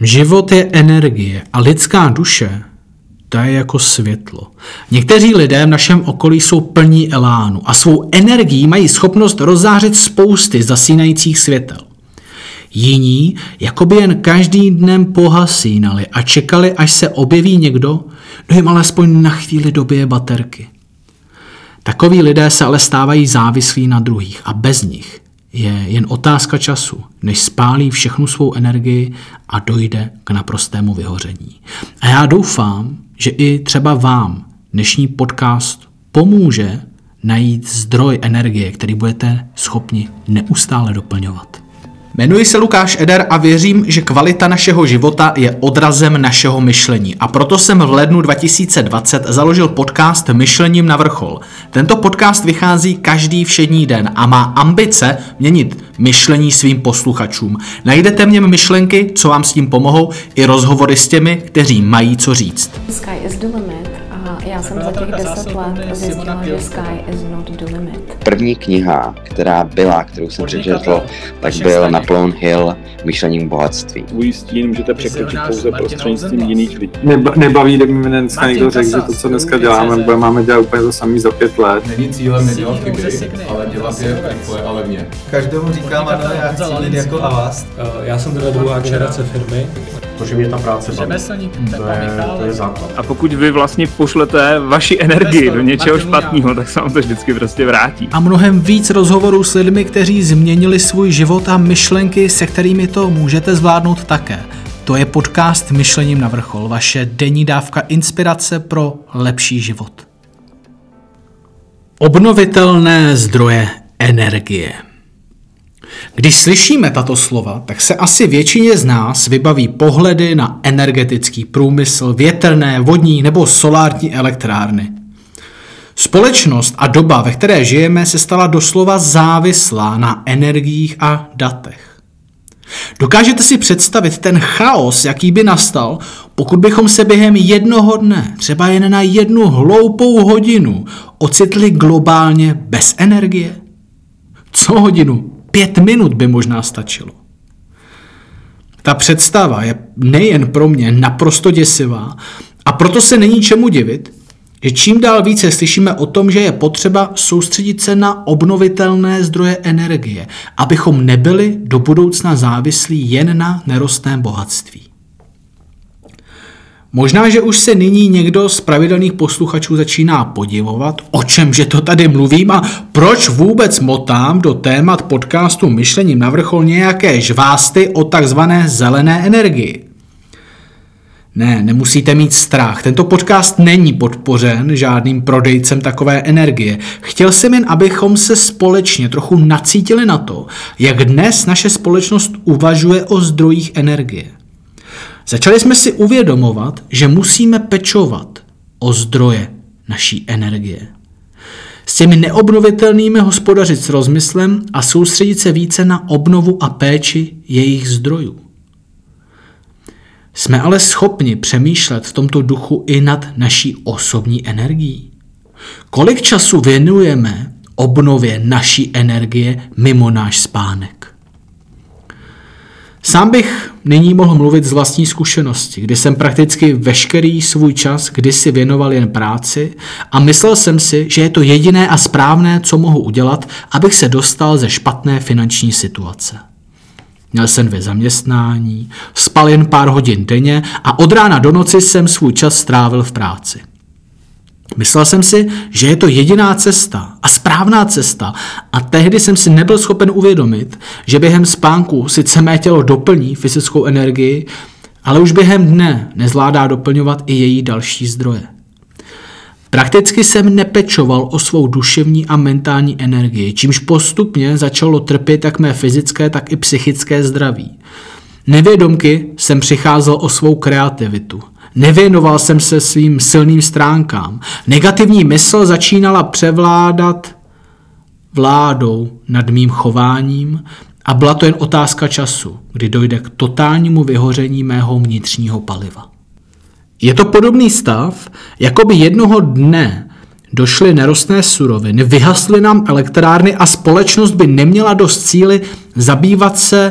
Život je energie a lidská duše, to je jako světlo. Někteří lidé v našem okolí jsou plní elánu a svou energií mají schopnost rozzářit spousty zasínajících světel. Jiní jakoby jen každým dnem pohasínali a čekali, až se objeví někdo, kdo jim alespoň na chvíli dobije baterky. Takoví lidé se ale stávají závislí na druhých a bez nich je jen otázka času, než spálí všechnu svou energii a dojde k naprostému vyhoření. A já doufám, že i třeba vám dnešní podcast pomůže najít zdroj energie, který budete schopni neustále doplňovat. Jmenuji se Lukáš Eder a věřím, že kvalita našeho života je odrazem našeho myšlení. A proto jsem v lednu 2020 založil podcast Myšlením na vrchol. Tento podcast vychází každý všední den a má ambice měnit myšlení svým posluchačům. Najdete v něm myšlenky, co vám s tím pomohou, i rozhovory s těmi, kteří mají co říct. Sky is the limit. Já jsem za těch 10 let zjistila, že sky is not the limit. První kniha, kterou jsem přečetl, tak byl Napoleon Hill Myšlením bohatství. Tvůj stín můžete překročit pouze prostřednictvím jiných lidí. Nebaví, kdyby mi dneska někdo řekl, že to, co dneska děláme, máme dělat úplně to samý za 5 let. Není cílem nedělat chyby, ale dělat je rychle a levně. Každému říkám, ano, já chci být jako Avast. Já jsem teda druhá generace firmy. To, že mě ta práce baví, to je základ. A pokud vy vlastně pošlete vaši energii do něčeho špatného, tak se vám to vždycky prostě vrátí. A mnohem víc rozhovorů s lidmi, kteří změnili svůj život a myšlenky, se kterými to můžete zvládnout také. To je podcast Myšlením na vrchol, vaše denní dávka inspirace pro lepší život. Obnovitelné zdroje energie. Když slyšíme tato slova, tak se asi většině z nás vybaví pohledy na energetický průmysl, větrné, vodní nebo solární elektrárny. Společnost a doba, ve které žijeme, se stala doslova závislá na energiích a datech. Dokážete si představit ten chaos, jaký by nastal, pokud bychom se během jednoho dne, třeba jen na jednu hloupou hodinu, ocitli globálně bez energie? Co hodinu? 5 minut by možná stačilo. Ta představa je nejen pro mě naprosto děsivá a proto se není čemu divit, že čím dál více slyšíme o tom, že je potřeba soustředit se na obnovitelné zdroje energie, abychom nebyli do budoucna závislí jen na nerostném bohatství. Možná, že už se nyní někdo z pravidelných posluchačů začíná podivovat, o čemže to tady mluvím a proč vůbec motám do témat podcastu Myšlením na vrchol nějaké žvásty o takzvané zelené energii. Ne, nemusíte mít strach, tento podcast není podpořen žádným prodejcem takové energie. Chtěl jsem jen, abychom se společně trochu nacítili na to, jak dnes naše společnost uvažuje o zdrojích energie. Začali jsme si uvědomovat, že musíme pečovat o zdroje naší energie. S těmi neobnovitelnými hospodařit s rozmyslem a soustředit se více na obnovu a péči jejich zdrojů. Jsme ale schopni přemýšlet v tomto duchu i nad naší osobní energií. Kolik času věnujeme obnově naší energie mimo náš spánek? Sám bych nyní mohl mluvit z vlastní zkušenosti, kdy jsem prakticky veškerý svůj čas kdysi věnoval jen práci a myslel jsem si, že je to jediné a správné, co mohu udělat, abych se dostal ze špatné finanční situace. Měl jsem 2 zaměstnání, spal jen pár hodin denně a od rána do noci jsem svůj čas strávil v práci. Myslel jsem si, že je to jediná cesta a správná cesta a tehdy jsem si nebyl schopen uvědomit, že během spánku sice mé tělo doplní fyzickou energii, ale už během dne nezvládá doplňovat i její další zdroje. Prakticky jsem nepečoval o svou duševní a mentální energii, čímž postupně začalo trpět jak mé fyzické, tak i psychické zdraví. Nevědomky jsem přicházel o svou kreativitu. Nevěnoval jsem se svým silným stránkám. Negativní mysl začínala převládat vládou nad mým chováním a byla to jen otázka času, kdy dojde k totálnímu vyhoření mého vnitřního paliva. Je to podobný stav, jako by jednoho dne došly nerostné suroviny, vyhasly nám elektrárny a společnost by neměla dost síly zabývat se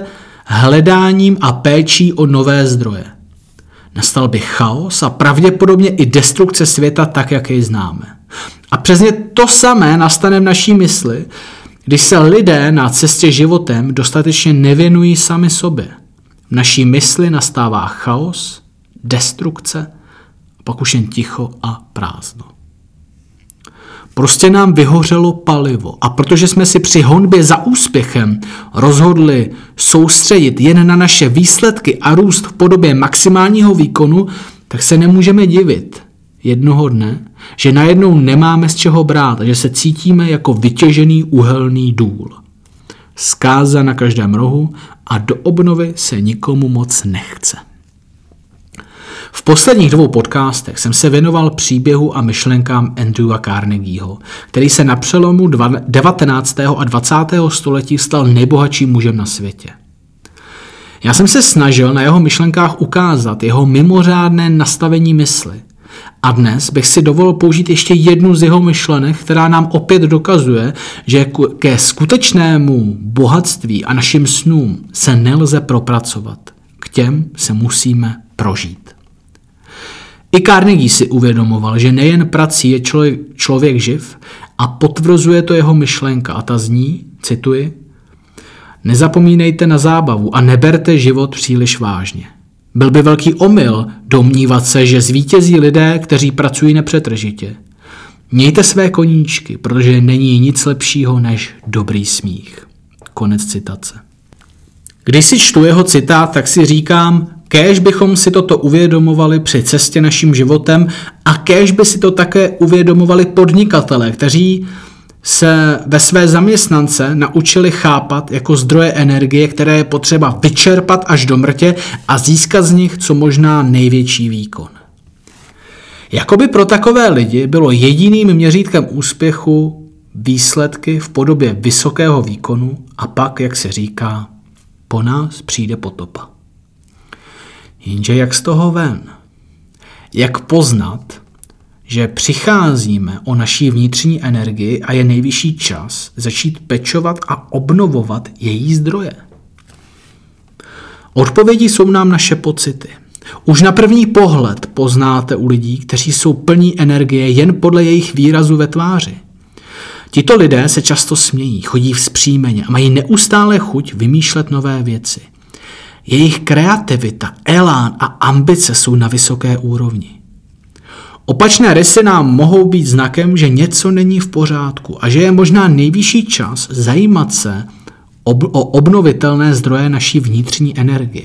hledáním a péčí o nové zdroje. Nastal by chaos a pravděpodobně i destrukce světa tak, jak jej známe. A přesně to samé nastane v naší mysli, když se lidé na cestě životem dostatečně nevěnují sami sobě. V naší mysli nastává chaos, destrukce, a pak už jen ticho a prázdno. Prostě nám vyhořelo palivo a protože jsme si při honbě za úspěchem rozhodli soustředit jen na naše výsledky a růst v podobě maximálního výkonu, tak se nemůžeme divit jednoho dne, že najednou nemáme z čeho brát a že se cítíme jako vytěžený uhelný důl. Zkáza na každém rohu a do obnovy se nikomu moc nechce. V posledních 2 podcastech jsem se věnoval příběhu a myšlenkám Andrewa Carnegieho, který se na přelomu 19. a 20. století stal nejbohatším mužem na světě. Já jsem se snažil na jeho myšlenkách ukázat jeho mimořádné nastavení mysli. A dnes bych si dovolil použít ještě jednu z jeho myšlenek, která nám opět dokazuje, že ke skutečnému bohatství a našim snům se nelze propracovat. K těm se musíme prožít. I Carnegie si uvědomoval, že nejen prací je člověk živ a potvrzuje to jeho myšlenka a ta zní, cituji, nezapomínejte na zábavu a neberte život příliš vážně. Byl by velký omyl domnívat se, že zvítězí lidé, kteří pracují nepřetržitě. Mějte své koníčky, protože není nic lepšího než dobrý smích. Konec citace. Když si čtu jeho citát, tak si říkám, kéž bychom si toto uvědomovali při cestě naším životem a kéž by si to také uvědomovali podnikatelé, kteří se ve své zaměstnance naučili chápat jako zdroje energie, které je potřeba vyčerpat až do mrtě a získat z nich co možná největší výkon. Jakoby pro takové lidi bylo jediným měřítkem úspěchu výsledky v podobě vysokého výkonu a pak, jak se říká, po nás přijde potopa. Jenže jak z toho ven? Jak poznat, že přicházíme o naší vnitřní energii a je nejvyšší čas začít pečovat a obnovovat její zdroje? Odpovědi jsou nám naše pocity. Už na první pohled poznáte u lidí, kteří jsou plní energie jen podle jejich výrazu ve tváři. Tito lidé se často smějí, chodí vzpřímeně a mají neustále chuť vymýšlet nové věci. Jejich kreativita, elán a ambice jsou na vysoké úrovni. Opačné rysy nám mohou být znakem, že něco není v pořádku a že je možná nejvyšší čas zajímat se o obnovitelné zdroje naší vnitřní energie.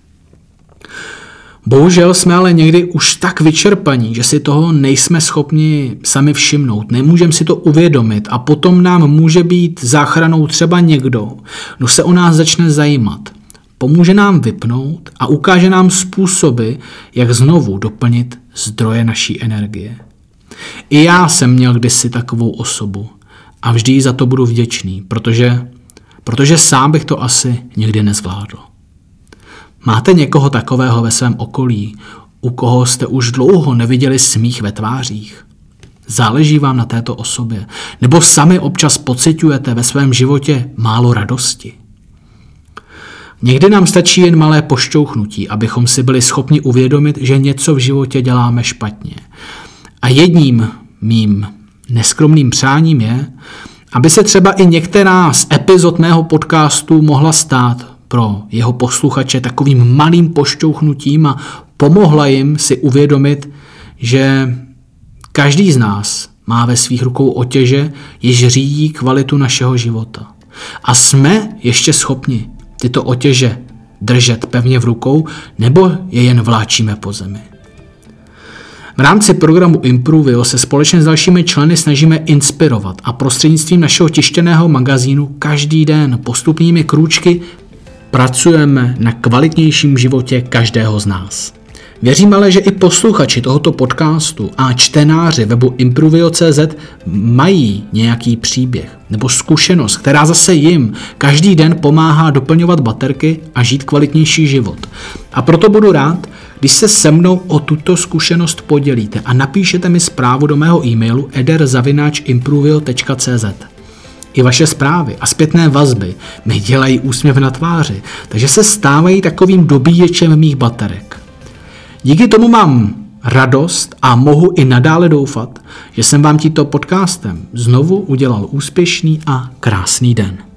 Bohužel jsme ale někdy už tak vyčerpaní, že si toho nejsme schopni sami všimnout, nemůžeme si to uvědomit a potom nám může být záchranou třeba někdo, kdo se o nás začne zajímat. Pomůže nám vypnout a ukáže nám způsoby, jak znovu doplnit zdroje naší energie. I já jsem měl kdysi takovou osobu a vždy jí za to budu vděčný, protože sám bych to asi nikdy nezvládl. Máte někoho takového ve svém okolí, u koho jste už dlouho neviděli smích ve tvářích? Záleží vám na této osobě? Nebo sami občas pociťujete ve svém životě málo radosti? Někdy nám stačí jen malé pošťouchnutí, abychom si byli schopni uvědomit, že něco v životě děláme špatně. A jedním mým neskromným přáním je, aby se třeba i některá z epizod mého podcastu mohla stát pro jeho posluchače takovým malým pošťouchnutím a pomohla jim si uvědomit, že každý z nás má ve svých rukou otěže, jež řídí kvalitu našeho života. A jsme ještě schopni tyto otěže držet pevně v rukou, nebo je jen vláčíme po zemi. V rámci programu Impruvio se společně s dalšími členy snažíme inspirovat a prostřednictvím našeho tištěného magazínu každý den postupnými krůčky pracujeme na kvalitnějším životě každého z nás. Věřím ale, že i posluchači tohoto podcastu a čtenáři webu Impruvio.cz mají nějaký příběh nebo zkušenost, která zase jim každý den pomáhá doplňovat baterky a žít kvalitnější život. A proto budu rád, když se se mnou o tuto zkušenost podělíte a napíšete mi zprávu do mého e-mailu eder@impruvio.cz. I vaše zprávy a zpětné vazby mi dělají úsměv na tváři, takže se stávají takovým dobíječem mých baterek. Díky tomu mám radost a mohu i nadále doufat, že jsem vám tímto podcastem znovu udělal úspěšný a krásný den.